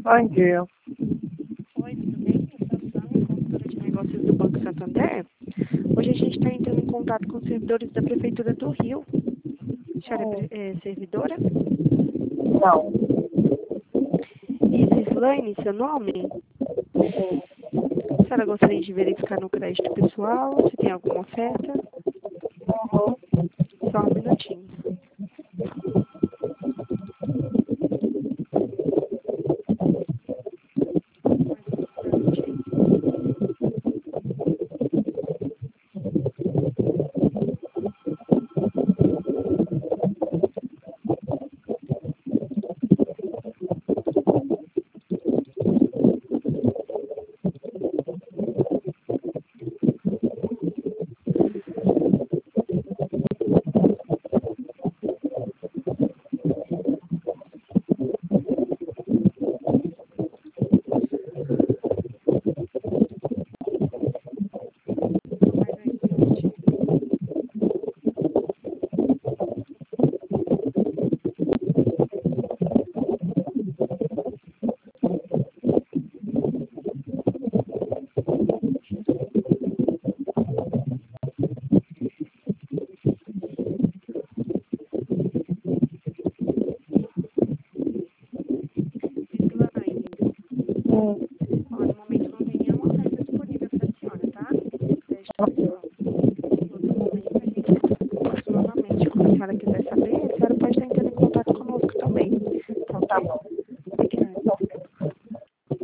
Bom dia. Oi, tudo bem? Eu sou a Sâmia, consultora de negócios do Banco Santander. Hoje a gente está entrando em contato com os servidores da Prefeitura do Rio. A senhora é servidora? Não. Isislaine, seu nome? A senhora gostaria de verificar no crédito pessoal se tem alguma oferta? Só um minutinho. Isislaine, ó, no momento não tem nenhuma oferta disponível para a senhora, tá? Crédito pessoal. Outro momento a gente entra em contato novamente. Quando a senhora quiser saber, a senhora pode estar entrando em contato conosco também. Tá Tá ok? bom.